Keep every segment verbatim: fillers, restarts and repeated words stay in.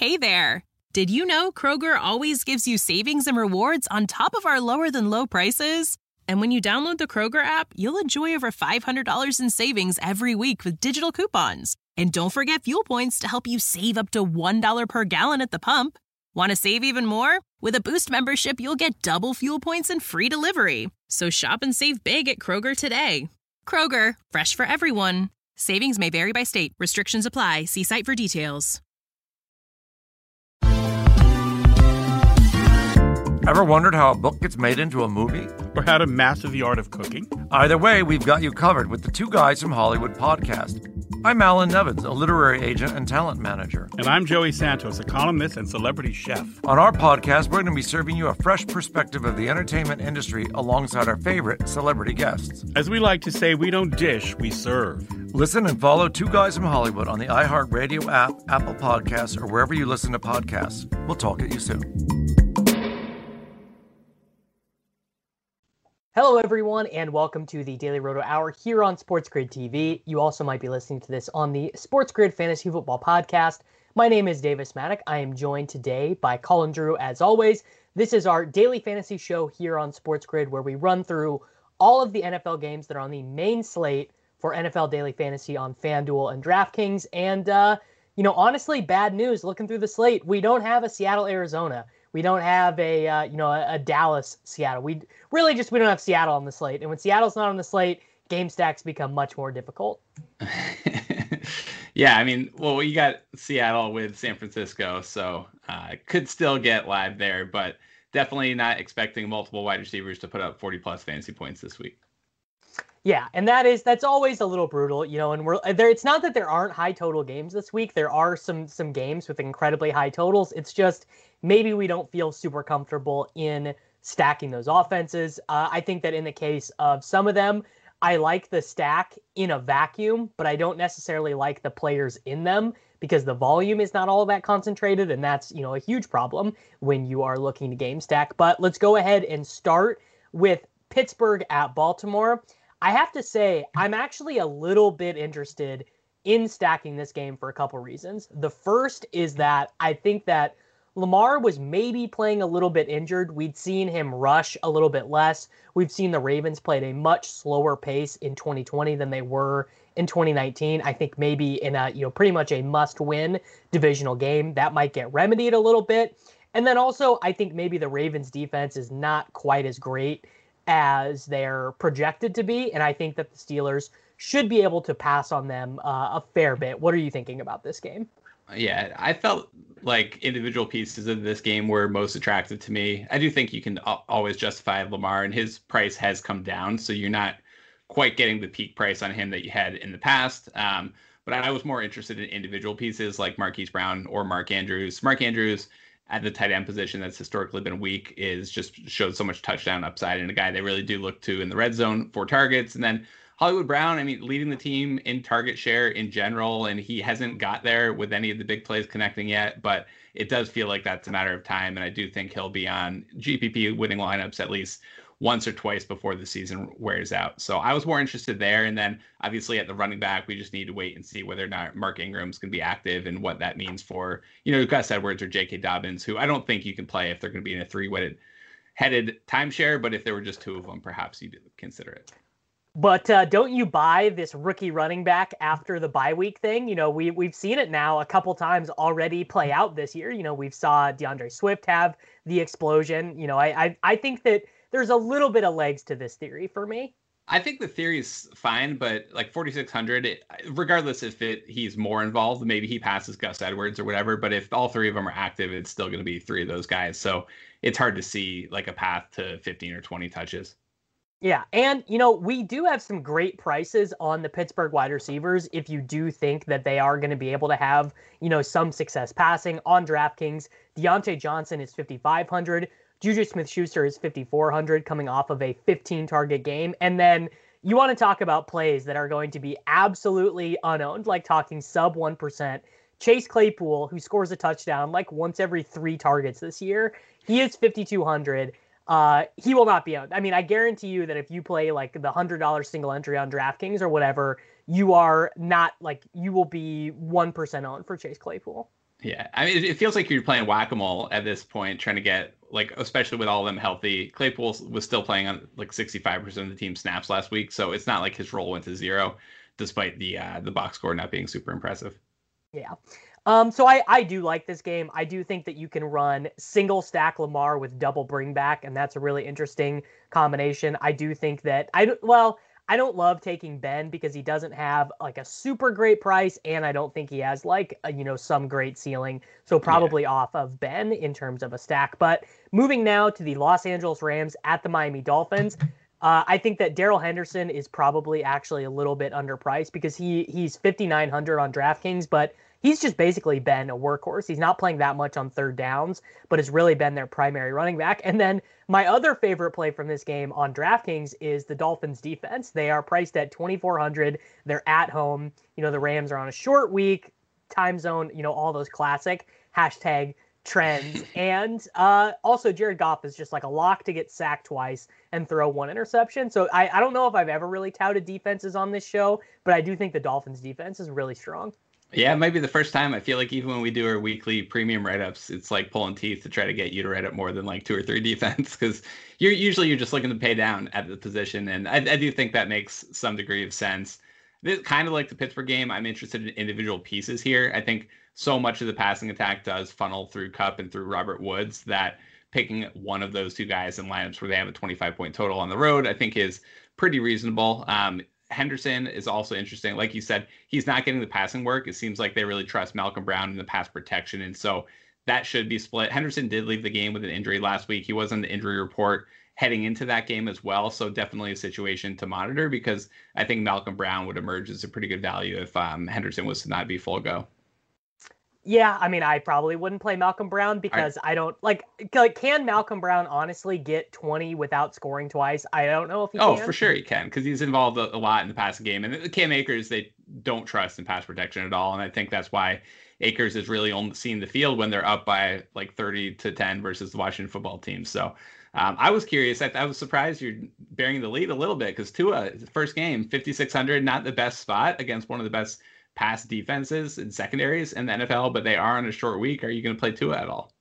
Hey there! Did you know Kroger always gives you savings and rewards on top of our lower-than-low prices? And when you download the Kroger app, you'll enjoy over five hundred dollars in savings every week with digital coupons. And don't forget fuel points to help you save up to one dollar per gallon at the pump. Want to save even more? With a Boost membership, you'll get double fuel points and free delivery. So shop and save big at Kroger today. Kroger, fresh for everyone. Savings may vary by state. Restrictions apply. See site for details. Ever wondered how a book gets made into a movie? Or how to master the art of cooking? Either way, we've got you covered with the Two Guys from Hollywood podcast. I'm Alan Nevins, a literary agent and talent manager. And I'm Joey Santos, a columnist and celebrity chef. On our podcast, we're going to be serving you a fresh perspective of the entertainment industry alongside our favorite celebrity guests. As we like to say, we don't dish, we serve. Listen and follow Two Guys from Hollywood on the iHeartRadio app, Apple Podcasts, or wherever you listen to podcasts. We'll talk at you soon. Hello, everyone, and welcome to the Daily Roto Hour here on Sports Grid T V. You also might be listening to this on the Sports Grid Fantasy Football Podcast. My name is Davis Maddock. I am joined today by Colin Drew, as always. This is our daily fantasy show here on Sports Grid, where we run through all of the N F L games that are on the main slate for N F L Daily Fantasy on FanDuel and DraftKings. And, uh, you know, honestly, bad news looking through the slate. We don't have a Seattle, Arizona. We don't have a, uh, you know, a, a Dallas, Seattle. We really just, we don't have Seattle on the slate. And when Seattle's not on the slate, game stacks become much more difficult. Yeah, I mean, well, you got Seattle with San Francisco, so uh, could still get live there, but definitely not expecting multiple wide receivers to put up forty plus fantasy points this week. Yeah, and that is that's always a little brutal, you know. And we're there. It's not that there aren't high total games this week. There are some some games with incredibly high totals. It's just maybe we don't feel super comfortable in stacking those offenses. Uh, I think that in the case of some of them, I like the stack in a vacuum, but I don't necessarily like the players in them because the volume is not all that concentrated, and that's, you know, a huge problem when you are looking to game stack. But let's go ahead and start with Pittsburgh at Baltimore. I have to say, I'm actually a little bit interested in stacking this game for a couple reasons. The first is that I think that Lamar was maybe playing a little bit injured. We'd seen him rush a little bit less. We've seen the Ravens play at a much slower pace in twenty twenty than they were in twenty nineteen. I think maybe in a, you know, pretty much a must-win divisional game, that might get remedied a little bit. And then also, I think maybe the Ravens defense is not quite as great as they're projected to be, and I think that the Steelers should be able to pass on them uh, a fair bit. What are you thinking about this game? Yeah, I felt like individual pieces of this game were most attractive to me. I do think you can always justify Lamar, and his price has come down, so you're not quite getting the peak price on him that you had in the past. Um, but I was more interested in individual pieces like Marquise Brown or Mark Andrews. Mark Andrews at the tight end position that's historically been weak is just showed so much touchdown upside, and a guy they really do look to in the red zone for targets. And then Hollywood Brown, I mean, leading the team in target share in general, and he hasn't got there with any of the big plays connecting yet, but it does feel like that's a matter of time. And I do think he'll be on G P P winning lineups at least once or twice before the season wears out. So I was more interested there. And then obviously at the running back, we just need to wait and see whether or not Mark Ingram's going to be active and what that means for, you know, Gus Edwards or J K. Dobbins, who I don't think you can play if they're going to be in a three-headed headed timeshare. But if there were just two of them, perhaps you'd consider it. But uh, don't you buy this rookie running back after the bye week thing? You know, we, we've seen it now a couple times already play out this year. You know, we've saw DeAndre Swift have the explosion. You know, I I, I think that there's a little bit of legs to this theory for me. I think the theory is fine, but like forty-six hundred, it, regardless if it he's more involved, maybe he passes Gus Edwards or whatever. But if all three of them are active, it's still going to be three of those guys. So it's hard to see like a path to fifteen or twenty touches. Yeah, and, you know, we do have some great prices on the Pittsburgh wide receivers if you do think that they are going to be able to have, you know, some success passing on DraftKings. Deontay Johnson is fifty-five hundred. Juju Smith-Schuster is fifty-four hundred coming off of a fifteen-target game. And then you want to talk about plays that are going to be absolutely unowned, like talking sub one percent. Chase Claypool, who scores a touchdown like once every three targets this year, he is fifty-two hundred. Uh, he will not be owned. I mean, I guarantee you that if you play like the one hundred dollars single entry on DraftKings or whatever, you are not like, you will be one percent owned for Chase Claypool. Yeah, I mean, it, it feels like you're playing whack-a-mole at this point, trying to get, like, especially with all of them healthy. Claypool was still playing on like sixty-five percent of the team snaps last week, so it's not like his role went to zero, despite the uh, the box score not being super impressive. Yeah. Um, so I, I do like this game. I do think that you can run single stack Lamar with double bring back, and that's a really interesting combination. I do think that I well, I don't love taking Ben because he doesn't have like a super great price, and I don't think he has like a, you know some great ceiling. So probably yeah. off of Ben in terms of a stack. But moving now to the Los Angeles Rams at the Miami Dolphins. Uh, I think that Darrell Henderson is probably actually a little bit underpriced because he he's fifty-nine hundred on DraftKings, but he's just basically been a workhorse. He's not playing that much on third downs, but has really been their primary running back. And then my other favorite play from this game on DraftKings is the Dolphins defense. They are priced at twenty-four hundred. They're at home. You know, the Rams are on a short week, time zone, you know, all those classic hashtag trends. And uh, also Jared Goff is just like a lock to get sacked twice and throw one interception. So I, I don't know if I've ever really touted defenses on this show, but I do think the Dolphins defense is really strong. Yeah, it might be the first time. I feel like even when we do our weekly premium write-ups, it's like pulling teeth to try to get you to write up more than like two or three defense, because you're usually you're just looking to pay down at the position. And I, I do think that makes some degree of sense. This, kind of like the Pittsburgh game, I'm interested in individual pieces here. I think so much of the passing attack does funnel through Kupp and through Robert Woods that picking one of those two guys in lineups where they have a twenty-five point total on the road, I think is pretty reasonable. Um, Henderson is also interesting. Like you said, he's not getting the passing work. It seems like they really trust Malcolm Brown in the pass protection. And so that should be split. Henderson did leave the game with an injury last week. He was on the injury report heading into that game as well. So definitely a situation to monitor, because I think Malcolm Brown would emerge as a pretty good value if um, Henderson was to not be full go. Yeah, I mean, I probably wouldn't play Malcolm Brown because I, I don't like, like, can Malcolm Brown honestly get twenty without scoring twice? I don't know if he oh, can. Oh, for sure he can, because he's involved a, a lot in the passing game. And the Cam Akers, they don't trust in pass protection at all. And I think that's why Akers is really only seeing the field when they're up by like thirty to ten versus the Washington football team. So um, I was curious. I, I was surprised you're bearing the lead a little bit, because Tua, first game, fifty-six hundred, not the best spot against one of the best pass defenses and secondaries in the N F L, but they are on a short week. Are you going to play Tua at all?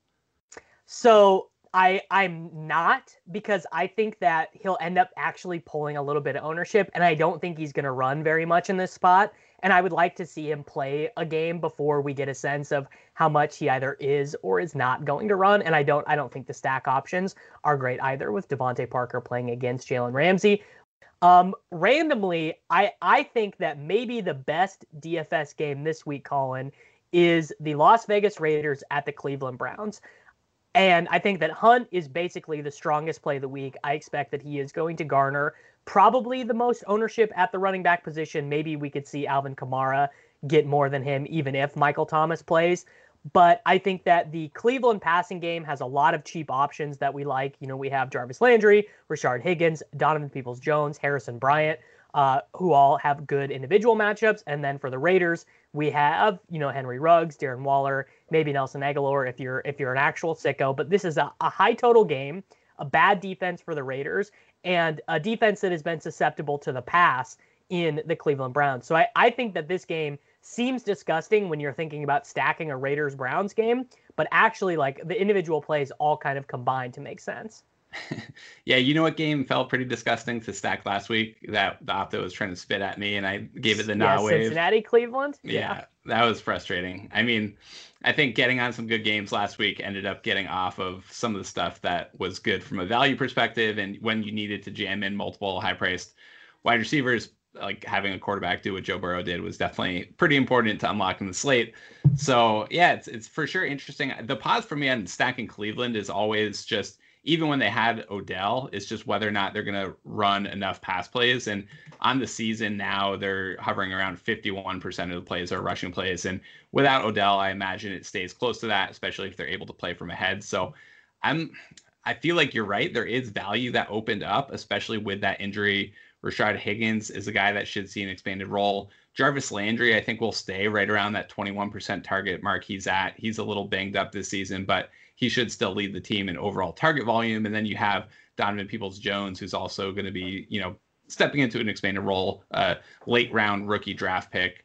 So I, I'm not, because I think that he'll end up actually pulling a little bit of ownership, and I don't think he's going to run very much in this spot. And I would like to see him play a game before we get a sense of how much he either is or is not going to run. And I don't, I don't think the stack options are great either, with Devontae Parker playing against Jalen Ramsey. Um, randomly, I, I think that maybe the best D F S game this week, Colin, is the Las Vegas Raiders at the Cleveland Browns. And I think that Hunt is basically the strongest play of the week. I expect that he is going to garner probably the most ownership at the running back position. Maybe we could see Alvin Kamara get more than him, even if Michael Thomas plays. But I think that the Cleveland passing game has a lot of cheap options that we like. You know, we have Jarvis Landry, Rashard Higgins, Donovan Peoples-Jones, Harrison Bryant, uh, who all have good individual matchups. And then for the Raiders, we have, you know, Henry Ruggs, Darren Waller, maybe Nelson Aguilar if you're if you're an actual sicko. But this is a, a high total game, a bad defense for the Raiders, and a defense that has been susceptible to the pass in the Cleveland Browns. So I, I think that this game seems disgusting when you're thinking about stacking a Raiders-Browns game, but actually, like, the individual plays all kind of combine to make sense. Yeah, you know what game felt pretty disgusting to stack last week? That the Opto was trying to spit at me, and I gave it the nah yeah, wave. Cincinnati, Cleveland? Yeah, yeah, that was frustrating. I mean, I think getting on some good games last week ended up getting off of some of the stuff that was good from a value perspective, and when you needed to jam in multiple high-priced wide receivers, like having a quarterback do what Joe Burrow did was definitely pretty important to unlocking the slate. So yeah, it's it's for sure interesting. The pause for me on stacking Cleveland is always just, even when they had Odell, it's just whether or not they're going to run enough pass plays. And on the season now, they're hovering around fifty-one percent of the plays are rushing plays. And without Odell, I imagine it stays close to that, especially if they're able to play from ahead. So I'm, I feel like you're right. There is value that opened up, especially with that injury. Rashard Higgins is a guy that should see an expanded role. Jarvis Landry, I think, will stay right around that twenty-one percent target mark he's at. He's a little banged up this season, but he should still lead the team in overall target volume. And then you have Donovan Peoples-Jones, who's also going to be, you know, stepping into an expanded role, uh, late round rookie draft pick.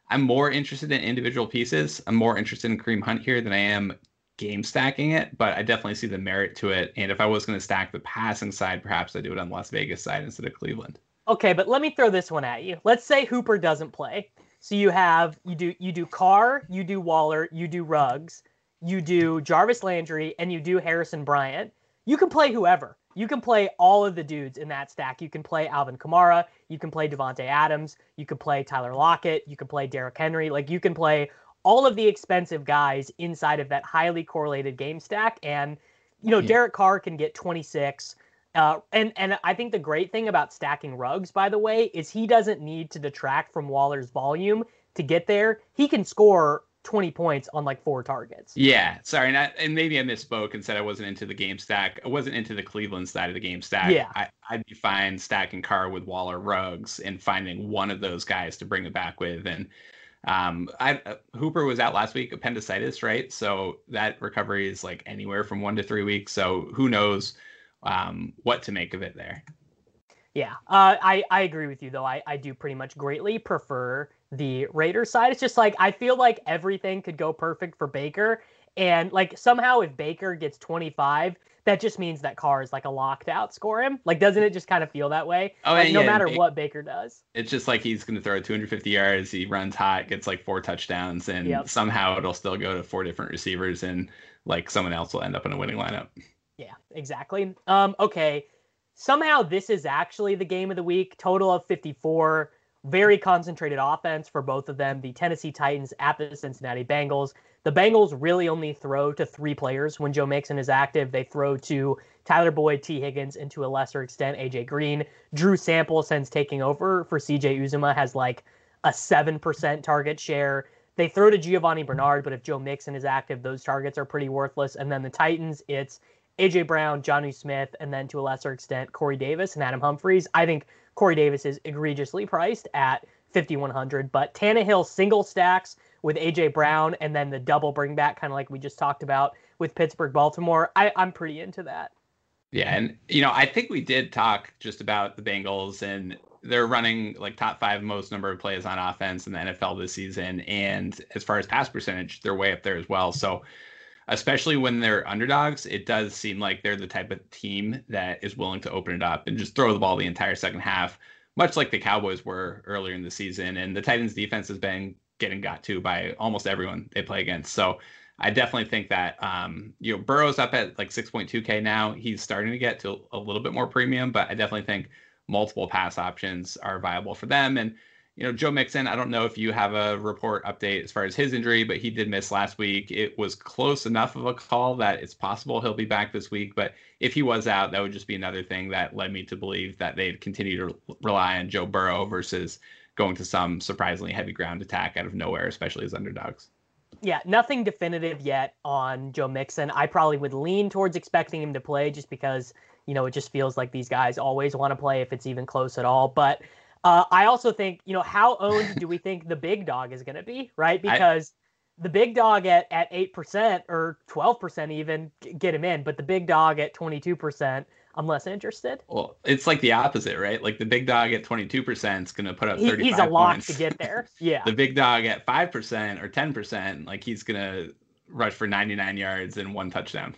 I'm more interested in individual pieces. I'm more interested in Kareem Hunt here than I am game stacking it, but I definitely see the merit to it. And if I was going to stack the passing side, perhaps I do it on Las Vegas side instead of Cleveland. Okay, but let me throw this one at you. Let's say Hooper doesn't play. So you have you do you do Carr, you do Waller, you do Ruggs, you do Jarvis Landry, and you do Harrison Bryant. You can play whoever. You can play all of the dudes in that stack. You can play Alvin Kamara. You can play Devontae Adams. You can play Tyler Lockett. You can play Derrick Henry. Like, you can play all of the expensive guys inside of that highly correlated game stack. And, you know, yeah. Derek Carr can get twenty-six. Uh, and, and I think the great thing about stacking Ruggs, by the way, is he doesn't need to detract from Waller's volume to get there. He can score twenty points on like four targets. Yeah, sorry, and, I, and maybe I misspoke and said I wasn't into the game stack. I wasn't into the Cleveland side of the game stack. Yeah, I, I'd be fine stacking Carr with Waller, Ruggs, and finding one of those guys to bring it back with. And um, I uh, Hooper was out last week, appendicitis, right? So that recovery is like anywhere from one to three weeks. So who knows um, what to make of it there. Yeah, uh, I, I agree with you, though. I, I do pretty much greatly prefer the Raiders side. It's just like, I feel like everything could go perfect for Baker. And like somehow if Baker gets twenty-five, that just means that Carr is like a locked out score him. Like, doesn't it just kind of feel that way? Oh, like, yeah, no yeah, matter Baker, what Baker does. It's just like he's going to throw two hundred fifty yards. He runs hot, gets like four touchdowns, and yep. somehow it'll still go to four different receivers, and like someone else will end up in a winning lineup. Yeah, exactly. Um, okay. Somehow this is actually the game of the week. Total of fifty-four. Very concentrated offense for both of them. The Tennessee Titans at the Cincinnati Bengals. The Bengals really only throw to three players when Joe Mixon is active. They throw to Tyler Boyd, T. Higgins, and to a lesser extent, A J Green. Drew Sample, since taking over for C J Uzomah, has like a seven percent target share. They throw to Giovanni Bernard, but if Joe Mixon is active, those targets are pretty worthless. And then the Titans, it's A J Brown, Jonnu Smith, and then to a lesser extent, Corey Davis and Adam Humphries. I think Corey Davis is egregiously priced at fifty-one hundred, but Tannehill single stacks with A J Brown and then the double bring back, kind of like we just talked about with Pittsburgh, Baltimore. I, I'm pretty into that. Yeah, and, you know, I think we did talk just about the Bengals, and they're running like top five most number of plays on offense in the N F L this season. And as far as pass percentage, they're way up there as well. So especially when they're underdogs, it does seem like they're the type of team that is willing to open it up and just throw the ball the entire second half, much like the Cowboys were earlier in the season. And the Titans defense has been getting got to by almost everyone they play against. So I definitely think that, um, you know, Burrow's up at like six point two K now. He's starting to get to a little bit more premium, but I definitely think multiple pass options are viable for them. And, you know, Joe Mixon, I don't know if you have a report update as far as his injury, but he did miss last week. It was close enough of a call that it's possible he'll be back this week. But if he was out, that would just be another thing that led me to believe that they'd continue to rely on Joe Burrow versus going to some surprisingly heavy ground attack out of nowhere, especially as underdogs. Yeah, nothing definitive yet on Joe Mixon. I probably would lean towards expecting him to play just because, you know, it just feels like these guys always want to play if it's even close at all. But Uh, I also think, you know, how owned do we think the big dog is going to be, right? Because I, the big dog at, at eight percent or twelve percent even, get him in. But the big dog at twenty-two percent, I'm less interested. Well, it's like the opposite, right? Like the big dog at twenty-two percent is going to put up he, thirty-five He's a lock points. to get there. Yeah. The big dog at five percent or ten percent, like he's going to rush for ninety-nine yards and one touchdown.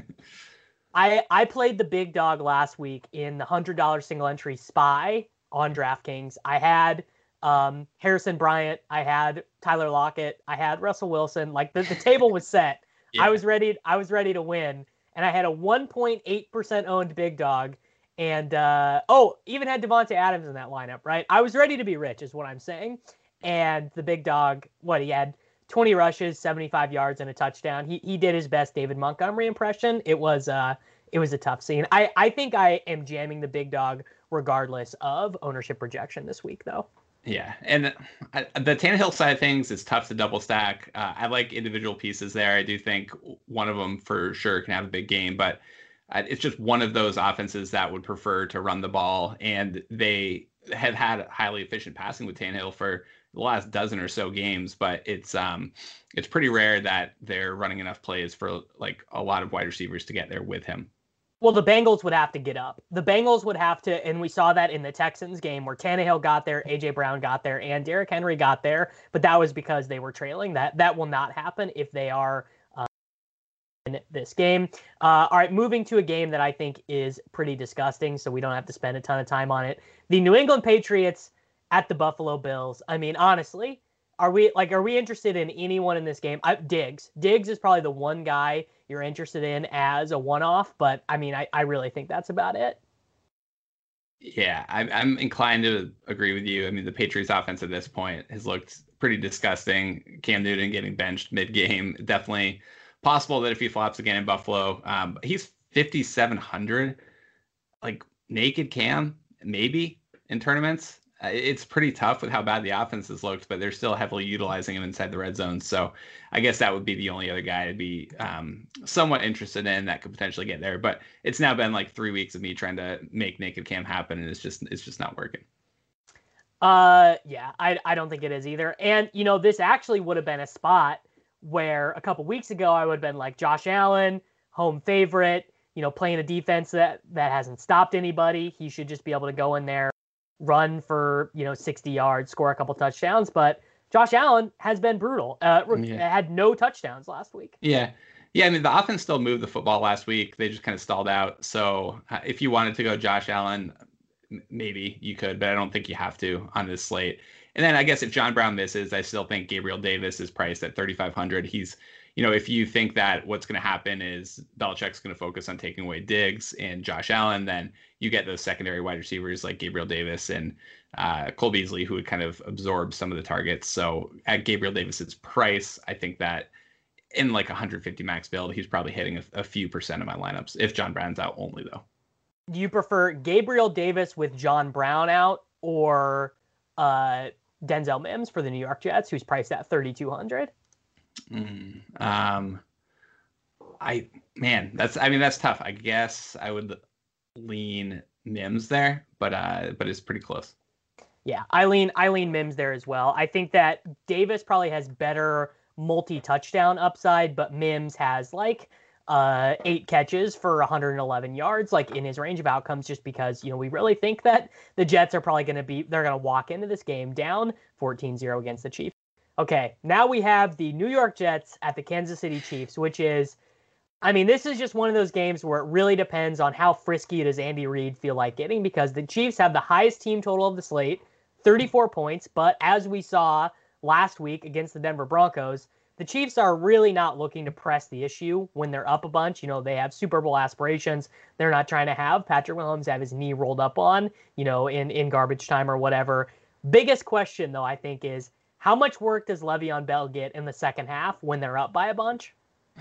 I, I played the big dog last week in the one hundred dollars single entry Spy on DraftKings. I had um, Harrison Bryant, I had Tyler Lockett, I had Russell Wilson. Like the, the table was set. Yeah. I was ready. I was ready to win, and I had a one point eight percent owned big dog, and uh, oh, even had Devontae Adams in that lineup. Right, I was ready to be rich, is what I'm saying. And the big dog, what he had twenty rushes, seventy-five yards, and a touchdown. He he did his best David Montgomery impression. It was uh it was a tough scene. I I think I am jamming the big dog regardless of ownership projection this week, though. Yeah, and I, the Tannehill side of things is tough to double stack. Uh, I like individual pieces there. I do think one of them for sure can have a big game, but uh, it's just one of those offenses that would prefer to run the ball, and they have had highly efficient passing with Tannehill for the last dozen or so games, but it's um it's pretty rare that they're running enough plays for like a lot of wide receivers to get there with him. Well, the Bengals would have to get up. The Bengals would have to, and we saw that in the Texans game where Tannehill got there, A J Brown got there, and Derrick Henry got there, but that was because they were trailing. That that will not happen if they are uh, in this game. Uh, all right, moving to a game that I think is pretty disgusting, so we don't have to spend a ton of time on it. The New England Patriots at the Buffalo Bills. I mean, honestly, are we like are we interested in anyone in this game? I, Diggs. Diggs is probably the one guy you're interested in as a one-off, but I mean, I, I really think that's about it. Yeah, I'm, I'm inclined to agree with you. I mean, the Patriots offense at this point has looked pretty disgusting. Cam Newton getting benched mid-game. Definitely possible that if he flops again in Buffalo, um, he's fifty-seven hundred, like naked Cam, maybe in tournaments. It's pretty tough with how bad the offense has looked, but they're still heavily utilizing him inside the red zone. So I guess that would be the only other guy I'd be um, somewhat interested in that could potentially get there. But it's now been like three weeks of me trying to make naked Cam happen, and it's just it's just not working. Uh, yeah, I I don't think it is either. And you know, this actually would have been a spot where a couple weeks ago I would have been like Josh Allen, home favorite, you know, playing a defense that that hasn't stopped anybody. He should just be able to go in there, run for, you know, sixty yards, score a couple touchdowns. But Josh Allen has been brutal. Uh, yeah. Had no touchdowns last week. Yeah. Yeah. I mean, the offense still moved the football last week. They just kind of stalled out. So uh, if you wanted to go Josh Allen, m- maybe you could, but I don't think you have to on this slate. And then I guess if John Brown misses, I still think Gabriel Davis is priced at thirty-five hundred. He's, you know, if you think that what's going to happen is Belichick's going to focus on taking away Diggs and Josh Allen, then you get those secondary wide receivers like Gabriel Davis and uh, Cole Beasley, who would kind of absorb some of the targets. So at Gabriel Davis's price, I think that in like one hundred fifty max build, he's probably hitting a, a few percent of my lineups if John Brown's out only, though. Do you prefer Gabriel Davis with John Brown out or uh, Denzel Mims for the New York Jets, who's priced at thirty-two hundred? Mm, um, I man, that's I mean that's tough. I guess I would lean Mims there, but uh, but it's pretty close. Yeah, I lean I lean Mims there as well. I think that Davis probably has better multi-touchdown upside, but Mims has like uh, eight catches for one hundred eleven yards, like in his range of outcomes, just because, you know, we really think that the Jets are probably going to be they're going to walk into this game down fourteen zero against the Chiefs. Okay, now we have the New York Jets at the Kansas City Chiefs, which is, I mean, this is just one of those games where it really depends on how frisky does Andy Reid feel like getting, because the Chiefs have the highest team total of the slate, thirty-four points, but as we saw last week against the Denver Broncos, the Chiefs are really not looking to press the issue when they're up a bunch. You know, they have Super Bowl aspirations. They're not trying to have Patrick Mahomes have his knee rolled up on, you know, in, in garbage time or whatever. Biggest question, though, I think is, how much work does Le'Veon Bell get in the second half when they're up by a bunch?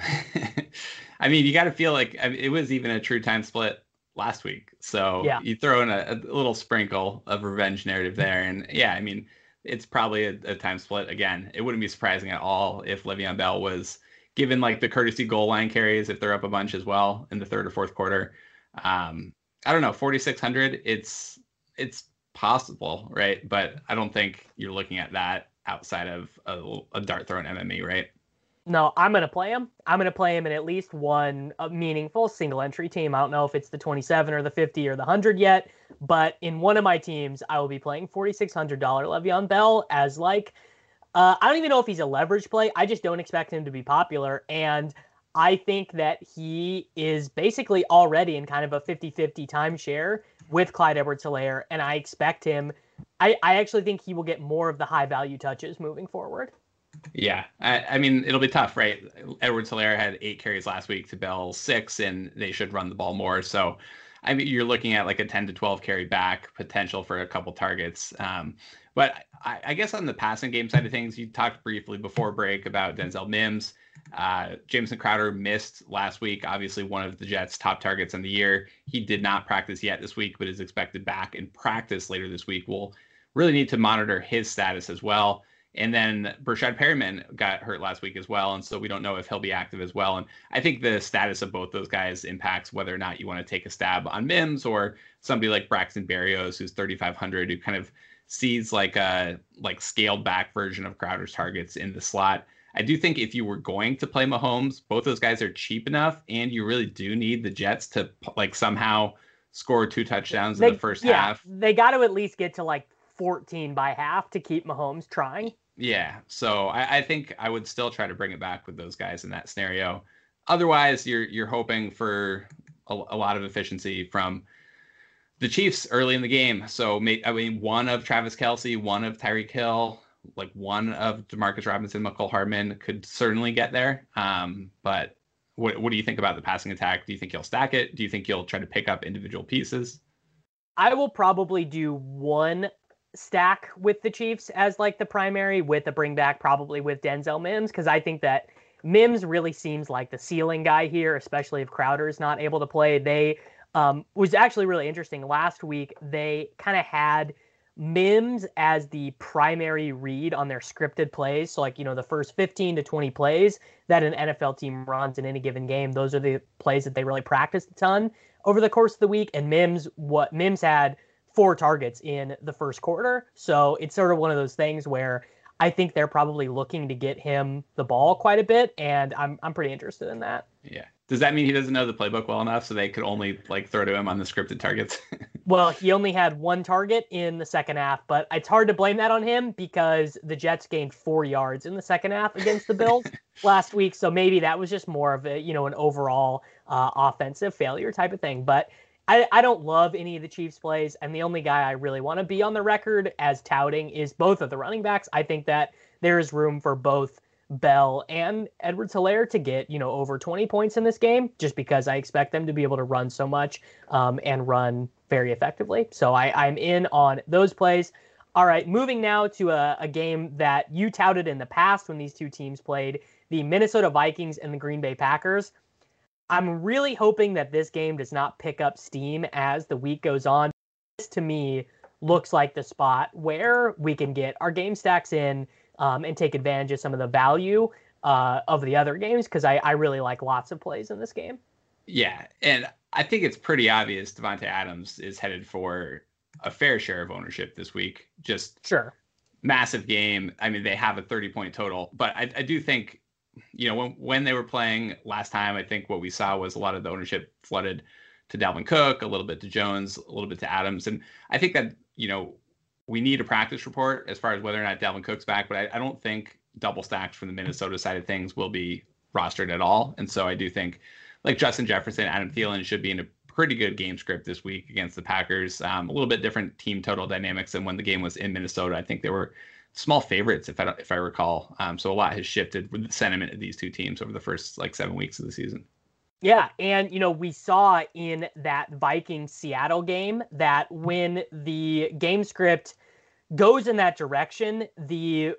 I mean, you got to feel like I mean, it was even a true time split last week. So yeah. You throw in a, a little sprinkle of revenge narrative there. And yeah, I mean, it's probably a, a time split again. It wouldn't be surprising at all if Le'Veon Bell was given like the courtesy goal line carries if they're up a bunch as well in the third or fourth quarter. Um, I don't know, forty-six hundred. It's it's possible, right? But I don't think you're looking at that outside of a, a dart throw in M M E, right? No, I'm going to play him. I'm going to play him in at least one uh, meaningful single entry team. I don't know if it's the twenty-seven or the fifty or the one hundred yet, but in one of my teams, I will be playing forty-six hundred dollars Le'Veon Bell as like, uh, I don't even know if he's a leverage play. I just don't expect him to be popular. And I think that he is basically already in kind of a fifty-fifty timeshare with Clyde Edwards-Helaire, and I expect him I, I actually think he will get more of the high value touches moving forward. Yeah, I, I mean, it'll be tough, right? Edwards-Helaire had eight carries last week to Bell six, and they should run the ball more. So, I mean, you're looking at like a ten to twelve carry back potential for a couple targets. Um, but I, I guess on the passing game side of things, you talked briefly before break about Denzel Mims. Uh, Jamison Crowder missed last week, obviously one of the Jets' top targets in the year. He did not practice yet this week, but is expected back in practice later this week. We'll really need to monitor his status as well. And then Brashad Perriman got hurt last week as well, and so we don't know if he'll be active as well. And I think the status of both those guys impacts whether or not you want to take a stab on Mims or somebody like Braxton Berrios, who's thirty-five hundred, who kind of sees like a like scaled back version of Crowder's targets in the slot. I do think if you were going to play Mahomes, both those guys are cheap enough, and you really do need the Jets to like somehow score two touchdowns they, in the first yeah, half. They got to at least get to like fourteen by half to keep Mahomes trying. Yeah, so I, I think I would still try to bring it back with those guys in that scenario. Otherwise, you're you're hoping for a, a lot of efficiency from the Chiefs early in the game. So I mean, one of Travis Kelce, one of Tyreek Hill, like one of Demarcus Robinson, McCole Hardman could certainly get there. Um, but what what do you think about the passing attack? Do you think you'll stack it? Do you think you'll try to pick up individual pieces? I will probably do one stack with the Chiefs as like the primary, with a bring back probably with Denzel Mims, because I think that Mims really seems like the ceiling guy here, especially if Crowder is not able to play. They um, was actually really interesting. Last week, they kind of had Mims as the primary read on their scripted plays. So like, you know, the first fifteen to twenty plays that an N F L team runs in any given game, those are the plays that they really practiced a ton over the course of the week. And Mims, what Mims had four targets in the first quarter. So it's sort of one of those things where I think they're probably looking to get him the ball quite a bit, and I'm I'm pretty interested in that. Yeah. Does that mean he doesn't know the playbook well enough so they could only like throw to him on the scripted targets? Well, he only had one target in the second half, but it's hard to blame that on him because the Jets gained four yards in the second half against the Bills last week. So maybe that was just more of a, you know, an overall uh, offensive failure type of thing. But I, I don't love any of the Chiefs plays, and the only guy I really want to be on the record as touting is both of the running backs. I think that there is room for both Bell and Edwards-Helaire to get, you know, over twenty points in this game, just because I expect them to be able to run so much um, and run very effectively. So I, I'm in on those plays. All right, moving now to a, a game that you touted in the past when these two teams played, the Minnesota Vikings and the Green Bay Packers. I'm really hoping that this game does not pick up steam as the week goes on. This, to me, looks like the spot where we can get our game stacks in um, and take advantage of some of the value uh, of the other games, because I, I really like lots of plays in this game. Yeah, and I think it's pretty obvious Davante Adams is headed for a fair share of ownership this week. Just sure, massive game. I mean, they have a thirty-point total, but I, I do think, you know, when when they were playing last time, I think what we saw was a lot of the ownership flooded to Dalvin Cook, a little bit to Jones, a little bit to Adams. And I think that, you know, we need a practice report as far as whether or not Dalvin Cook's back, but I, I don't think double stacks from the Minnesota side of things will be rostered at all. And so I do think like Justin Jefferson, Adam Thielen should be in a pretty good game script this week against the Packers. Um, a little bit different team total dynamics than when the game was in Minnesota. I think they were small favorites, if I if I recall. Um, so a lot has shifted with the sentiment of these two teams over the first like seven weeks of the season. Yeah, and you know, we saw in that Vikings Seattle game that when the game script goes in that direction, the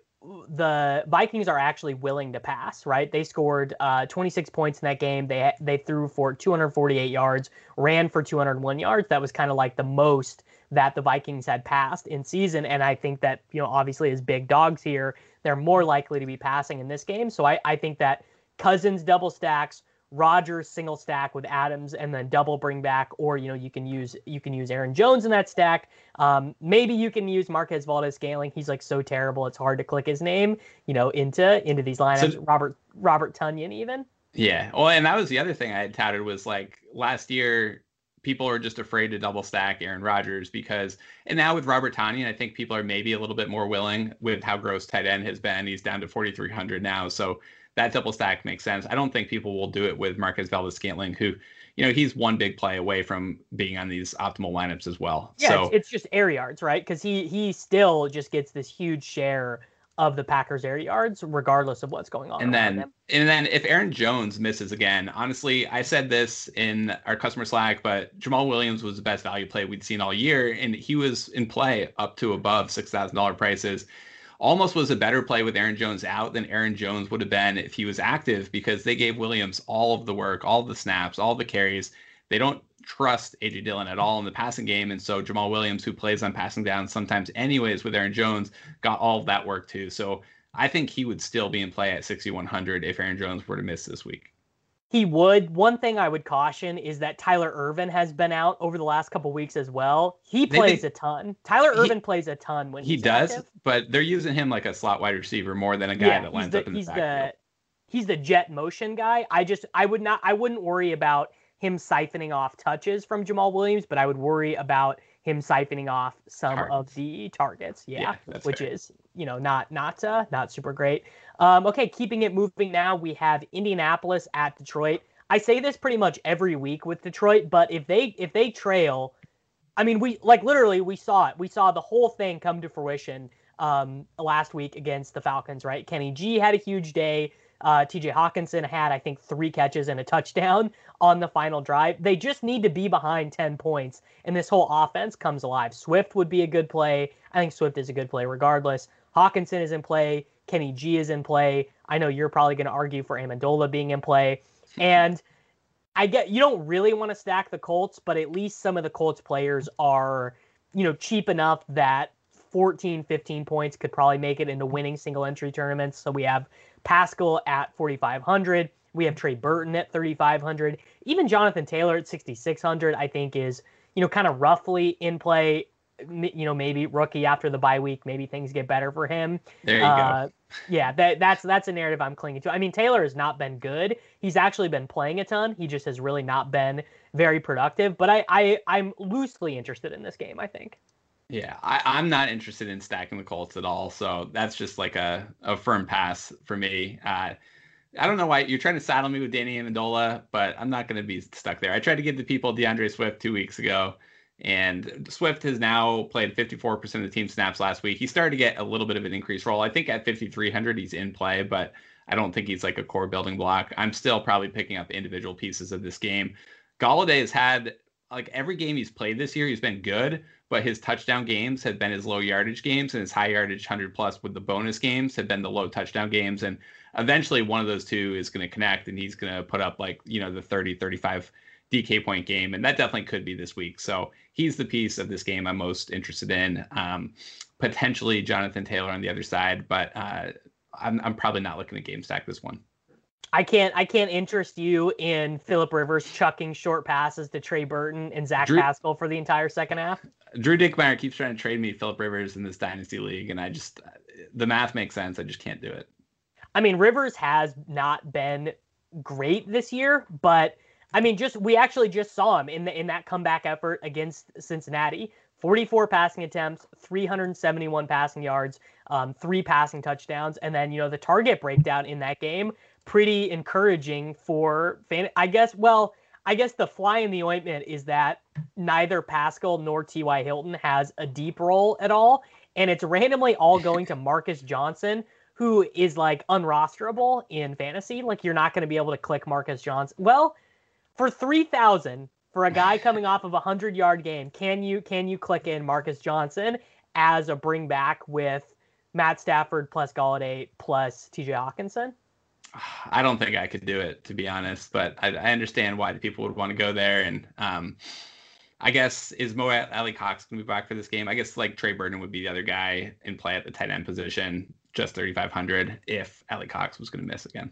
the Vikings are actually willing to pass, right? They scored uh, twenty-six points in that game. They they threw for two hundred forty-eight yards, ran for two hundred one yards. That was kind of like the most that the Vikings had passed in season. And I think that, you know, obviously as big dogs here, they're more likely to be passing in this game. So I, I think that Cousins double stacks, Rodgers single stack with Adams, and then double bring back, or, you know, you can use, you can use Aaron Jones in that stack. Um, maybe you can use Marquez Valdes-Scantling. He's like so terrible. It's hard to click his name, you know, into, into these lineups. So, Robert, Robert Tonyan even. Yeah. Well, and that was the other thing I had touted was like last year, people are just afraid to double stack Aaron Rodgers because, and now with Robert Tonyan, I think people are maybe a little bit more willing with how gross tight end has been. He's down to forty-three hundred now. So that double stack makes sense. I don't think people will do it with Marquez Valdes-Scantling, who, you know, he's one big play away from being on these optimal lineups as well. Yeah, so it's, it's just air yards, right? Because he he still just gets this huge share of the Packers' air yards, regardless of what's going on. And then, him. and then if Aaron Jones misses again, honestly, I said this in our customer Slack, but Jamal Williams was the best value play we'd seen all year, and he was in play up to above six thousand dollars prices. Almost was a better play with Aaron Jones out than Aaron Jones would have been if he was active, because they gave Williams all of the work, all the snaps, all the carries. They don't trust A J Dillon at all in the passing game. And so Jamal Williams, who plays on passing down sometimes anyways with Aaron Jones, got all of that work too. So I think he would still be in play at sixty-one hundred if Aaron Jones were to miss this week. He would. One thing I would caution is that Tyler Ervin has been out over the last couple weeks as well. He plays been, a ton. Tyler Ervin he, plays a ton when he he's does, active. But they're using him like a slot wide receiver more than a guy yeah, that lines the, up in the he's backfield. The, he's the jet motion guy. I just I would not I wouldn't worry about him siphoning off touches from Jamal Williams, but I would worry about him siphoning off some targets. of the targets. Yeah, yeah which fair. is you know not not uh, not super great. Um, okay, keeping it moving now, we have Indianapolis at Detroit. I say this pretty much every week with Detroit, but if they if they trail, I mean, we like literally we saw it. We saw the whole thing come to fruition um, last week against the Falcons, right? Kenny G had a huge day. Uh, T J Hawkinson had, I think, three catches and a touchdown on the final drive. They just need to be behind ten points, and this whole offense comes alive. Swift would be a good play. I think Swift is a good play regardless. Hawkinson is in play. Kenny G is in play. I know you're probably going to argue for Amendola being in play. And I get you don't really want to stack the Colts, but at least some of the Colts players are, you know, cheap enough that fourteen, fifteen points could probably make it into winning single entry tournaments. So we have Pascal at forty-five hundred. We have Trey Burton at thirty-five hundred. Even Jonathan Taylor at sixty-six hundred, I think is, you know, kind of roughly in play. You know, maybe rookie after the bye week, maybe things get better for him. There you uh, go. Yeah, that, that's that's a narrative I'm clinging to. I mean, Taylor has not been good. He's actually been playing a ton. He just has really not been very productive. But I, I I'm loosely interested in this game, I think. Yeah, I, I'm not interested in stacking the Colts at all. So that's just like a, a firm pass for me. Uh, I don't know why you're trying to saddle me with Danny Amendola, but I'm not going to be stuck there. I tried to give the people DeAndre Swift two weeks ago. And Swift has now played fifty-four percent of the team snaps last week. He started to get a little bit of an increased role. I think at fifty-three hundred, he's in play, but I don't think he's like a core building block. I'm still probably picking up individual pieces of this game. Golladay has had, like every game he's played this year, he's been good, but his touchdown games have been his low yardage games, and his high yardage one hundred plus with the bonus games have been the low touchdown games. And eventually one of those two is going to connect, and he's going to put up like, you know, the thirty, thirty-five D K point game, and that definitely could be this week. So he's the piece of this game I'm most interested in. Um, potentially Jonathan Taylor on the other side, but uh, I'm I'm probably not looking to game stack this one. I can't I can't interest you in Phillip Rivers chucking short passes to Trey Burton and Zach Drew, Pascal for the entire second half. Drew Dickmeyer keeps trying to trade me Phillip Rivers in this dynasty league, and I just the math makes sense. I just can't do it. I mean, Rivers has not been great this year, but I mean, just we actually just saw him in the in that comeback effort against Cincinnati. forty-four passing attempts, three hundred seventy-one passing yards, um, three passing touchdowns, and then you know the target breakdown in that game, pretty encouraging for fan. I guess. Well, I guess the fly in the ointment is that neither Pascal nor T Y. Hilton has a deep role at all, and it's randomly all going to Marcus Johnson, who is like unrosterable in fantasy. Like you're not going to be able to click Marcus Johnson. Well. For three thousand for a guy coming off of a hundred-yard game, can you can you click in Marcus Johnson as a bring back with Matt Stafford plus Golladay plus T J Hawkinson? I don't think I could do it, to be honest, but I, I understand why the people would want to go there. And um, I guess, is Mo Alie-Cox going to be back for this game? I guess like Trey Burton would be the other guy in play at the tight end position, just thirty-five hundred if Alie-Cox was going to miss again.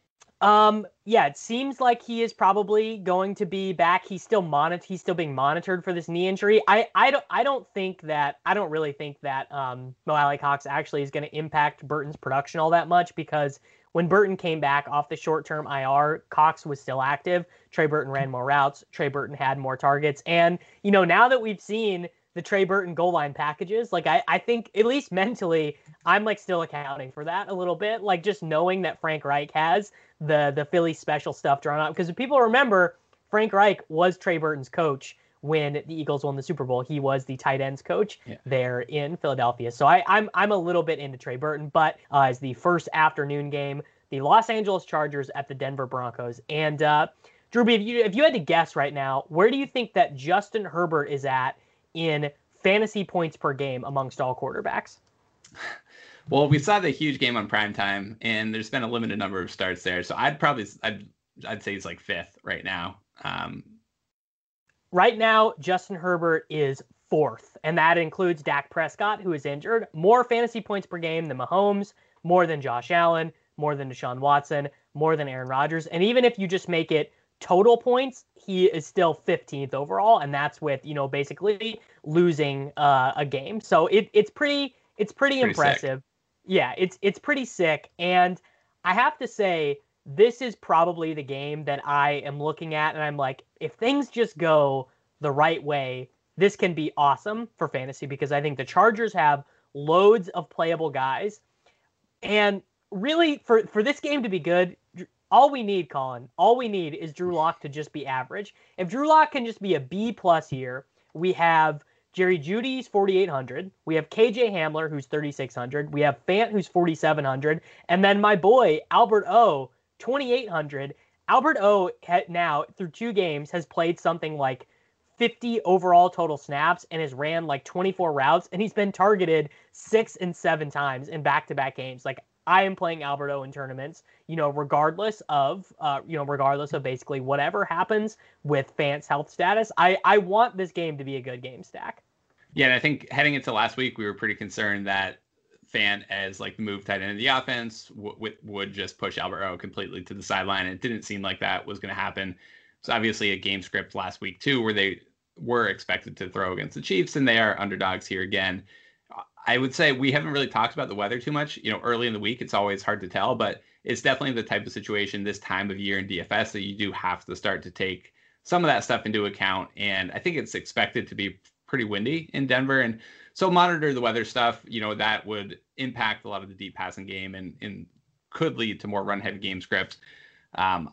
Um, yeah, it seems like he is probably going to be back. He's still monitored. He's still being monitored for this knee injury. I, I don't, I don't think that, I don't really think that, um, Mo Alie-Cox actually is going to impact Burton's production all that much, because when Burton came back off the short-term I R, Cox was still active. Trey Burton ran more routes. Trey Burton had more targets. And, you know, now that we've seen the Trey Burton goal line packages, like I, I think at least mentally, I'm like still accounting for that a little bit. Like just knowing that Frank Reich has the the Philly special stuff drawn out. Because if people remember, Frank Reich was Trey Burton's coach when the Eagles won the Super Bowl. He was the tight ends coach yeah. there in Philadelphia. So I, I'm I'm a little bit into Trey Burton, but uh, as the first afternoon game, the Los Angeles Chargers at the Denver Broncos. And uh, Drew, if you if you had to guess right now, where do you think that Justin Herbert is at in fantasy points per game amongst all quarterbacks? Well, we saw the huge game on primetime, and there's been a limited number of starts there. So I'd probably, I'd, I'd say he's like fifth right now. Um, right now, Justin Herbert is fourth, and that includes Dak Prescott, who is injured. More fantasy points per game than Mahomes, more than Josh Allen, more than Deshaun Watson, more than Aaron Rodgers. And even if you just make it total points, he is still fifteenth overall, and that's with, you know, basically losing uh, a game. So it it's pretty it's pretty, pretty impressive. Sick. Yeah, it's it's pretty sick. And I have to say, this is probably the game that I am looking at, and I'm like, if things just go the right way, this can be awesome for fantasy, because I think the Chargers have loads of playable guys. And really, for, for this game to be good, all we need, Colin, all we need is Drew Lock to just be average. If Drew Lock can just be a B plus here, we have Jerry Jeudy's forty-eight hundred. We have K J Hamler, who's thirty-six hundred. We have Fant, who's forty-seven hundred. And then my boy, Albert O, twenty-eight hundred. Albert O now, through two games, has played something like fifty overall total snaps and has ran like twenty-four routes, and he's been targeted six and seven times in back-to-back games. Like, I am playing Albert O in tournaments, you know, regardless of, uh, you know, regardless of basically whatever happens with Fant's health status. I, I want this game to be a good game stack. Yeah, and I think heading into last week, we were pretty concerned that Fant, as like the move tight end of the offense, w- w- would just push Albert O completely to the sideline. It didn't seem like that was going to happen. It's obviously a game script last week too, where they were expected to throw against the Chiefs, and they are underdogs here again. I would say we haven't really talked about the weather too much. You know, early in the week, it's always hard to tell, but it's definitely the type of situation this time of year in D F S that you do have to start to take some of that stuff into account. And I think it's expected to be pretty windy in Denver. And so monitor the weather stuff. You know, that would impact a lot of the deep passing game and, and could lead to more run heavy game scripts. Um,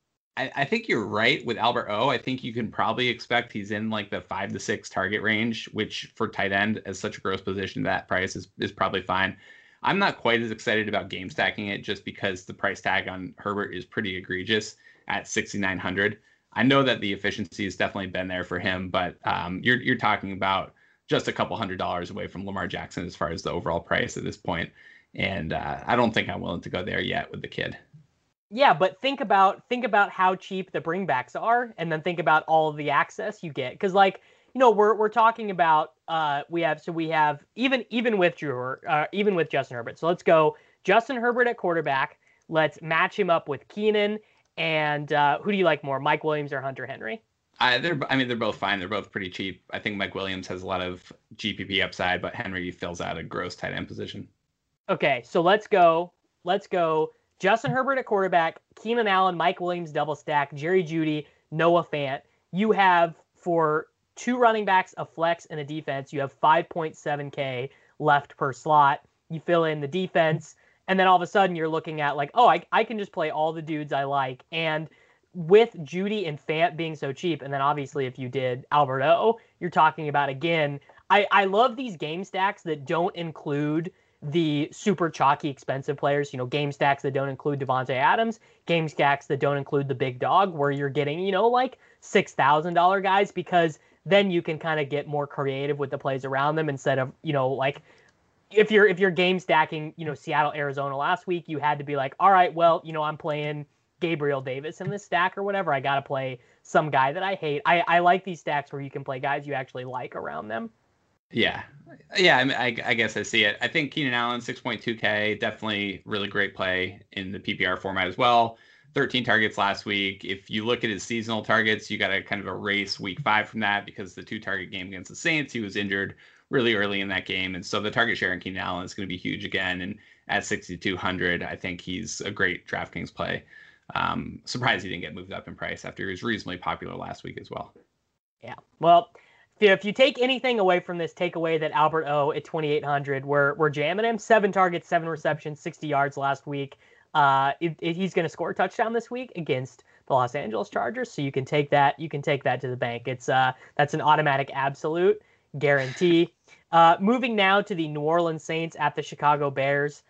I, I think you're right with Albert O. I think you can probably expect he's in like the five to six target range, which for tight end as such a gross position, that price is, is probably fine. I'm not quite as excited about game stacking it just because the price tag on Herbert is pretty egregious at sixty-nine hundred. I know that the efficiency has definitely been there for him, but um, you're you're talking about just a couple hundred dollars away from Lamar Jackson as far as the overall price at this point. And uh, I don't think I'm willing to go there yet with the kid. Yeah, but think about think about how cheap the bringbacks are, and then think about all of the access you get. Because, like, you know, we're we're talking about uh, we have so we have even even with Drew, uh, even with Justin Herbert. So let's go Justin Herbert at quarterback. Let's match him up with Keenan. And uh, who do you like more, Mike Williams or Hunter Henry? I, they're, I mean, they're both fine. They're both pretty cheap. I think Mike Williams has a lot of G P P upside, but Henry fills out a gross tight end position. Okay, so let's go. Let's go. Justin Herbert at quarterback, Keenan Allen, Mike Williams double stack, Jerry Jeudy, Noah Fant. You have, for two running backs, a flex, and a defense, you have five point seven K left per slot. You fill in the defense, and then all of a sudden you're looking at like, oh, I, I can just play all the dudes I like. And with Jeudy and Fant being so cheap, and then obviously if you did Albert O, you're talking about, again, I, I love these game stacks that don't include the super chalky expensive players, you know, game stacks that don't include Devontae Adams, game stacks that don't include the big dog, where you're getting, you know, like six thousand dollars guys, because then you can kind of get more creative with the plays around them instead of, you know, like if you're, if you're game stacking, you know, Seattle, Arizona last week, you had to be like, all right, well, you know, I'm playing Gabriel Davis in this stack or whatever. I got to play some guy that I hate. I, I like these stacks where you can play guys you actually like around them. Yeah. Yeah, I, mean, I, I guess I see it. I think Keenan Allen, six point two K, definitely really great play in the P P R format as well. thirteen targets last week. If you look at his seasonal targets, you got to kind of erase week five from that, because the two target game against the Saints, he was injured really early in that game. And so the target share in Keenan Allen is going to be huge again. And at sixty-two hundred, I think he's a great DraftKings play. Um, surprised he didn't get moved up in price after he was reasonably popular last week as well. Yeah. Well, if you take anything away from this, take away that Albert O at twenty-eight hundred, we're, we're jamming him. Seven targets, seven receptions, sixty yards last week. Uh, it, it, he's going to score a touchdown this week against the Los Angeles Chargers. So you can take that. You can take that to the bank. It's uh, that's an automatic absolute guarantee. Uh, moving now to the New Orleans Saints at the Chicago Bears.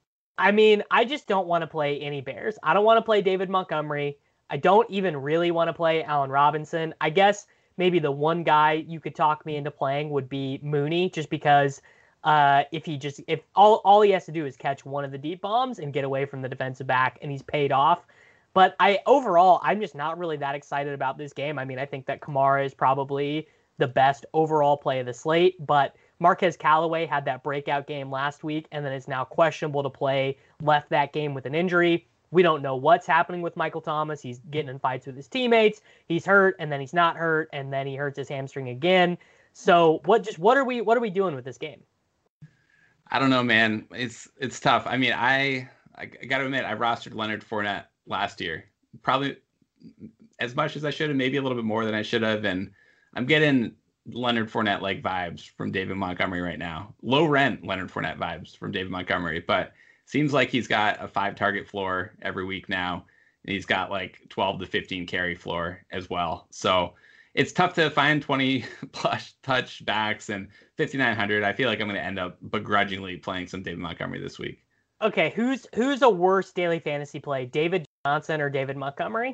I mean, I just don't want to play any Bears. I don't want to play David Montgomery. I don't even really want to play Allen Robinson. I guess maybe the one guy you could talk me into playing would be Mooney, just because uh, if he just if all all he has to do is catch one of the deep bombs and get away from the defensive back, and he's paid off. But I overall, I'm just not really that excited about this game. I mean, I think that Kamara is probably the best overall play of the slate, but Marquez Callaway had that breakout game last week and then is now questionable to play, left that game with an injury. We don't know what's happening with Michael Thomas. He's getting in fights with his teammates. He's hurt, and then he's not hurt, and then he hurts his hamstring again. So what just what are we what are we doing with this game? I don't know, man. It's it's tough. I mean, I I got to admit, I rostered Leonard Fournette last year, probably as much as I should have, maybe a little bit more than I should have, and I'm getting Leonard Fournette like vibes from David Montgomery right now. Low rent Leonard Fournette vibes from David Montgomery, but seems like he's got a five target floor every week now, and he's got like twelve to fifteen carry floor as well. So it's tough to find twenty plus touchbacks and fifty-nine hundred. I feel like I'm going to end up begrudgingly playing some David Montgomery this week. Okay, who's who's a worse daily fantasy play, David Johnson or David Montgomery?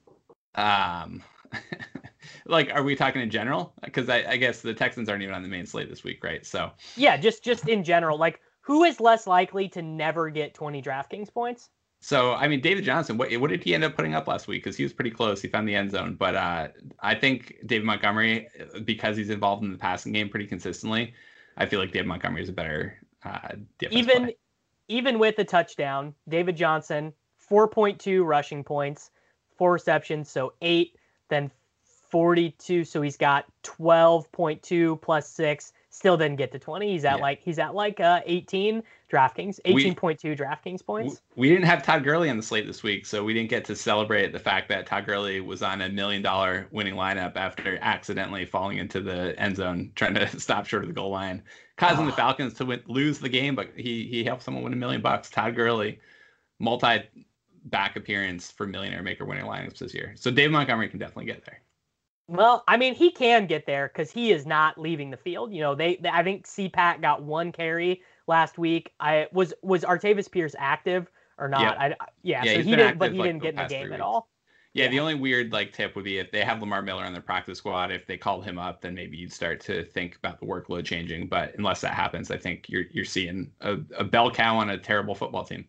Um, like, are we talking in general? Because I, I guess the Texans aren't even on the main slate this week, right? So yeah, just just in general, like who is less likely to never get twenty DraftKings points? So, I mean, David Johnson, what what did he end up putting up last week? Because he was pretty close. He found the end zone. But uh, I think David Montgomery, because he's involved in the passing game pretty consistently, I feel like David Montgomery is a better uh, even play. Even with the touchdown, David Johnson, four point two rushing points, four receptions, so eight, then forty-two. So he's got twelve point two plus six. Still didn't get to twenty. He's at yeah. like he's at like uh, eighteen DraftKings, eighteen point two DraftKings points. We didn't have Todd Gurley on the slate this week, so we didn't get to celebrate the fact that Todd Gurley was on a million dollar winning lineup after accidentally falling into the end zone, trying to stop short of the goal line, causing oh. the Falcons to win, lose the game. But he he helped someone win a million bucks. Todd Gurley, multi back appearance for millionaire maker winning lineups this year. So David Montgomery can definitely get there. Well, I mean, he can get there because he is not leaving the field. You know, they, they I think C PAT got one carry last week. I was was Artavis Pierce active or not? Yeah, I, yeah, yeah so he didn't, but he like didn't get in the game at all. Yeah, yeah, the only weird like tip would be if they have Lamar Miller on their practice squad. If they called him up, then maybe you'd start to think about the workload changing. But unless that happens, I think you're you're seeing a, a bell cow on a terrible football team.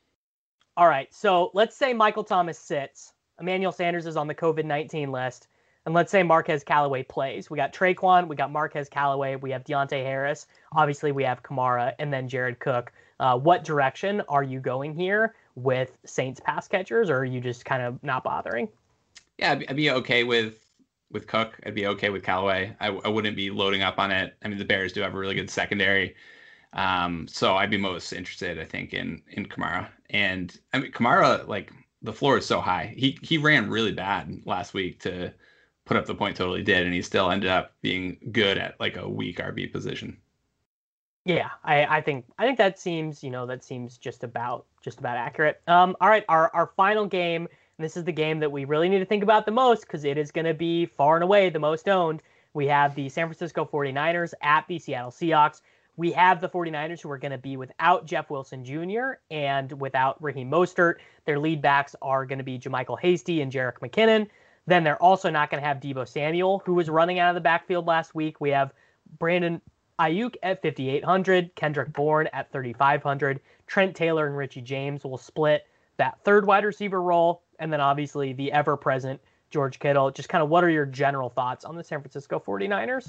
All right, so let's say Michael Thomas sits. Emmanuel Sanders is on the COVID nineteen list. And let's say Marquez Callaway plays. We got Traquan, we got Marquez Callaway, we have Deontay Harris. Obviously, we have Kamara, and then Jared Cook. Uh, what direction are you going here with Saints pass catchers, or are you just kind of not bothering? Yeah, I'd be, I'd be okay with with Cook. I'd be okay with Callaway. I, I wouldn't be loading up on it. I mean, the Bears do have a really good secondary. Um, so I'd be most interested, I think, in in Kamara. And I mean, Kamara, like, the floor is so high. He he ran really bad last week to put up the point total he did, and he still ended up being good at like a weak R B position. Yeah, I, I think I think that seems, you know, that seems just about just about accurate. Um, all right, our our final game, and this is the game that we really need to think about the most because it is going to be far and away the most owned. We have the San Francisco forty-niners at the Seattle Seahawks. We have the forty-niners who are going to be without Jeff Wilson Junior and without Raheem Mostert. Their lead backs are going to be JaMychal Hasty and Jerick McKinnon. Then they're also not going to have Deebo Samuel, who was running out of the backfield last week. We have Brandon Ayuk at fifty-eight hundred, Kendrick Bourne at thirty-five hundred. Trent Taylor and Richie James will split that third wide receiver role. And then obviously the ever-present George Kittle. Just kind of what are your general thoughts on the San Francisco forty-niners?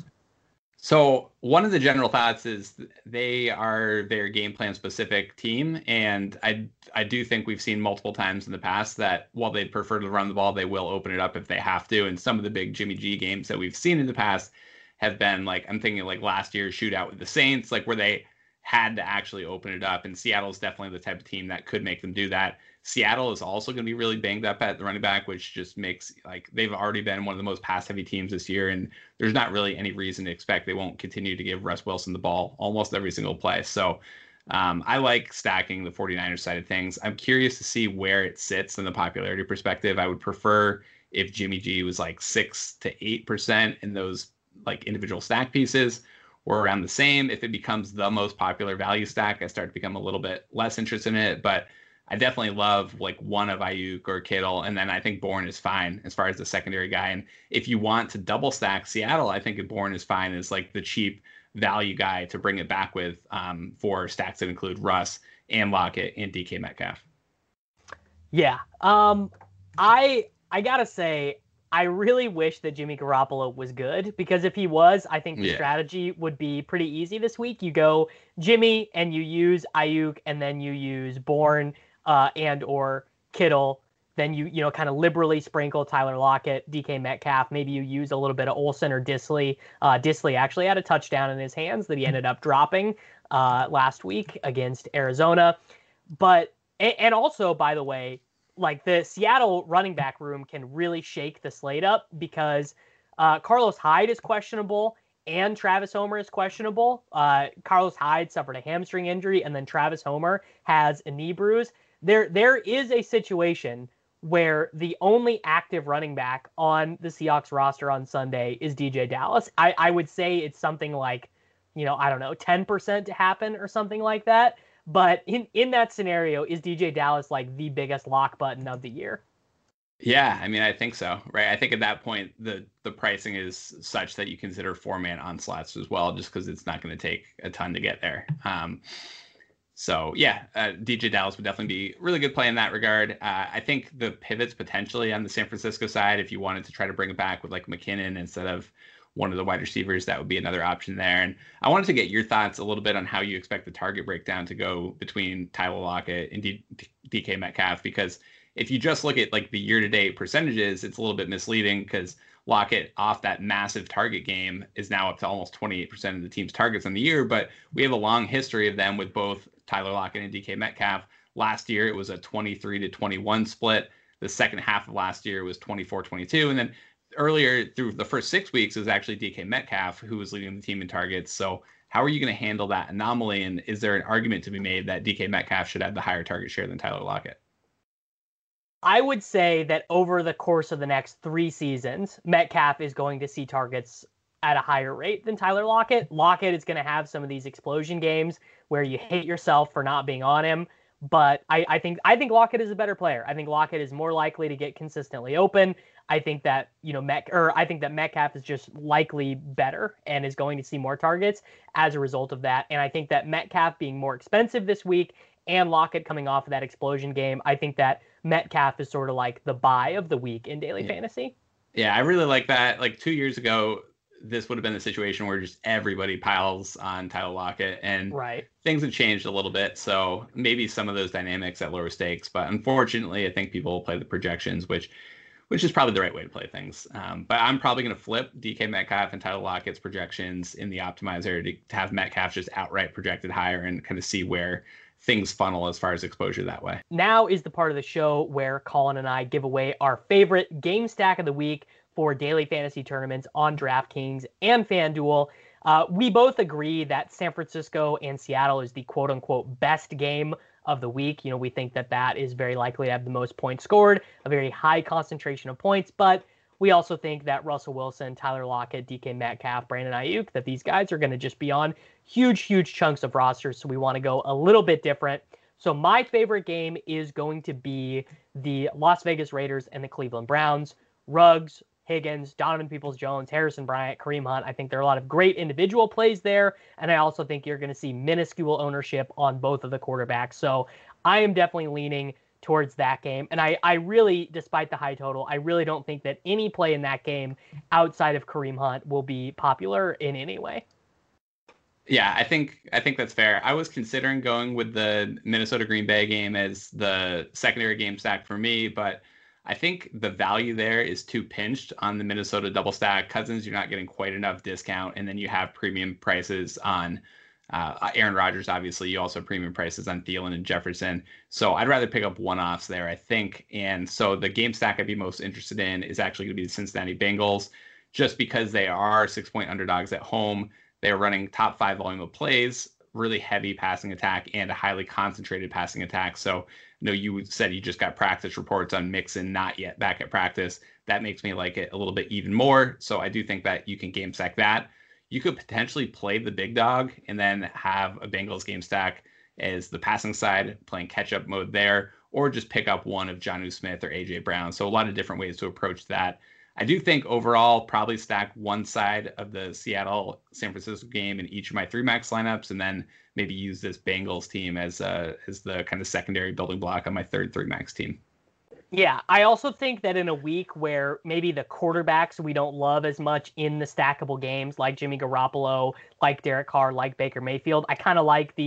So one of the general thoughts is they are their game plan specific team. And I I do think we've seen multiple times in the past that while they'd prefer to run the ball, they will open it up if they have to. And some of the big Jimmy G games that we've seen in the past have been like, I'm thinking like last year's shootout with the Saints, like where they had to actually open it up. And Seattle's definitely the type of team that could make them do that. Seattle is also going to be really banged up at the running back, which just makes like they've already been one of the most pass heavy teams this year. And there's not really any reason to expect they won't continue to give Russ Wilson the ball almost every single play. So um, I like stacking the forty-niners side of things. I'm curious to see where it sits in the popularity perspective. I would prefer if Jimmy G was like six to eight percent in those like individual stack pieces, or around the same. If it becomes the most popular value stack, I start to become a little bit less interested in it. But I definitely love like one of Ayuk or Kittle. And then I think Bourne is fine as far as the secondary guy. And if you want to double stack Seattle, I think Bourne is fine as like the cheap value guy to bring it back with um, for stacks that include Russ and Lockett and D K Metcalf. Yeah. Um, I, I gotta say, I really wish that Jimmy Garoppolo was good, because if he was, I think the yeah. strategy would be pretty easy this week. You go Jimmy and you use Ayuk and then you use Bourne uh, and or Kittle. Then you, you know, kind of liberally sprinkle Tyler Lockett, D K Metcalf. Maybe you use a little bit of Olsen or Disley. Uh, Disley actually had a touchdown in his hands that he ended up dropping uh, last week against Arizona. But, and also, by the way, like the Seattle running back room can really shake the slate up because uh, Carlos Hyde is questionable and Travis Homer is questionable. Uh, Carlos Hyde suffered a hamstring injury, and then Travis Homer has a knee bruise. There, there is a situation where the only active running back on the Seahawks roster on Sunday is D J Dallas. I, I would say it's something like, you know, I don't know, ten percent to happen or something like that. But in, in that scenario, is D J Dallas like the biggest lock button of the year? Yeah, I mean, I think so, right? I think at that point, the the pricing is such that you consider four-man onslaughts as well, just because it's not going to take a ton to get there. Um, So, yeah, uh, D J Dallas would definitely be a really good play in that regard. Uh, I think the pivots potentially on the San Francisco side, if you wanted to try to bring it back with like McKinnon instead of one of the wide receivers, that would be another option there. And I wanted to get your thoughts a little bit on how you expect the target breakdown to go between Tyler Lockett and D- DK Metcalf, because if you just look at like the year-to-date percentages, it's a little bit misleading because Lockett off that massive target game is now up to almost twenty-eight percent of the team's targets on the year. But we have a long history of them with both Tyler Lockett and D K Metcalf. Last year, it was a twenty-three to twenty-one split. The second half of last year was twenty-four twenty-two. And then earlier through the first six weeks, it was actually D K Metcalf who was leading the team in targets. So how are you going to handle that anomaly? And is there an argument to be made that D K Metcalf should have the higher target share than Tyler Lockett? I would say that over the course of the next three seasons, Metcalf is going to see targets at a higher rate than Tyler Lockett. Lockett is going to have some of these explosion games where you hate yourself for not being on him. But I, I think I think Lockett is a better player. I think Lockett is more likely to get consistently open. I think that, you know, Met, or I think that Metcalf is just likely better and is going to see more targets as a result of that. And I think that Metcalf being more expensive this week and Lockett coming off of that explosion game, I think that Metcalf is sort of like the buy of the week in daily yeah. fantasy. Yeah, I really like that. Like two years ago, this would have been the situation where just everybody piles on Tyler Lockett, and right. things have changed a little bit. So maybe some of those dynamics at lower stakes, but unfortunately, I think people will play the projections, which which is probably the right way to play things. Um, but I'm probably going to flip D K Metcalf and Tyler Lockett's projections in the optimizer to, to have Metcalf just outright projected higher and kind of see where things funnel as far as exposure that way. Now is the part of the show where Colin and I give away our favorite game stack of the week for daily fantasy tournaments on DraftKings and FanDuel. Uh, we both agree that San Francisco and Seattle is the quote-unquote best game of the week. You know, we think that that is very likely to have the most points scored, a very high concentration of points, but we also think that Russell Wilson, Tyler Lockett, D K Metcalf, Brandon Ayuk, that these guys are going to just be on huge, huge chunks of rosters. So we want to go a little bit different. So my favorite game is going to be the Las Vegas Raiders and the Cleveland Browns. Ruggs, Higgins, Donovan Peoples-Jones, Harrison Bryant, Kareem Hunt. I think there are a lot of great individual plays there. And I also think you're going to see minuscule ownership on both of the quarterbacks. So I am definitely leaning towards that game. And I, I really, despite the high total, I really don't think that any play in that game outside of Kareem Hunt will be popular in any way. Yeah, I think I think that's fair. I was considering going with the Minnesota Green Bay game as the secondary game stack for me, but I think the value there is too pinched on the Minnesota double stack. Cousins, you're not getting quite enough discount, and then you have premium prices on uh, Aaron Rodgers. Obviously, you also have premium prices on Thielen and Jefferson. So I'd rather pick up one-offs there, I think. And so the game stack I'd be most interested in is actually going to be the Cincinnati Bengals, just because they are six-point underdogs at home. They're running top five volume of plays, really heavy passing attack, and a highly concentrated passing attack. So, you know, you said you just got practice reports on Mixon, not yet back at practice. That makes me like it a little bit even more. So I do think that you can game stack that. You could potentially play the big dog and then have a Bengals game stack as the passing side, playing catch-up mode there, or just pick up one of Jonnu Smith or A J Brown. So a lot of different ways to approach that. I do think overall probably stack one side of the Seattle San Francisco game in each of my three max lineups, and then maybe use this Bengals team as uh, as the kind of secondary building block on my third three max team. Yeah, I also think that in a week where maybe the quarterbacks we don't love as much in the stackable games, like Jimmy Garoppolo, like Derek Carr, like Baker Mayfield, I kind of like the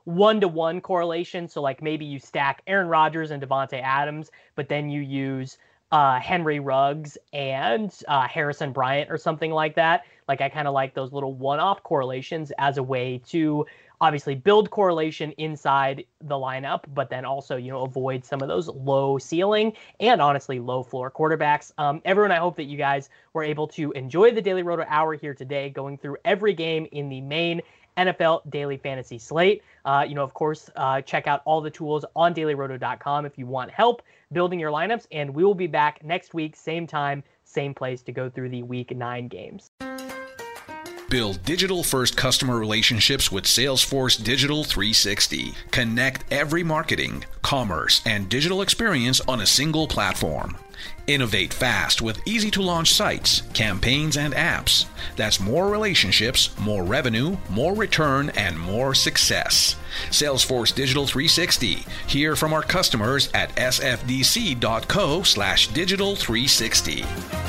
one-to-one correlation. So like maybe you stack Aaron Rodgers and Devontae Adams, but then you use uh, Henry Ruggs and uh, Harrison Bryant or something like that. Like I kind of like those little one-off correlations as a way to obviously build correlation inside the lineup, but then also, you know, avoid some of those low ceiling and honestly low floor quarterbacks. Um, everyone, I hope that you guys were able to enjoy the Daily Roto Hour here today, going through every game in the main N F L Daily Fantasy slate. Uh, you know, of course, uh, check out all the tools on daily roto dot com if you want help building your lineups, and we will be back next week, same time, same place, to go through the week nine games. Build digital-first customer relationships with Salesforce Digital three sixty. Connect every marketing, commerce, and digital experience on a single platform. Innovate fast with easy-to-launch sites, campaigns, and apps. That's more relationships, more revenue, more return, and more success. Salesforce Digital three sixty. Hear from our customers at s f d c dot co slash digital three sixty.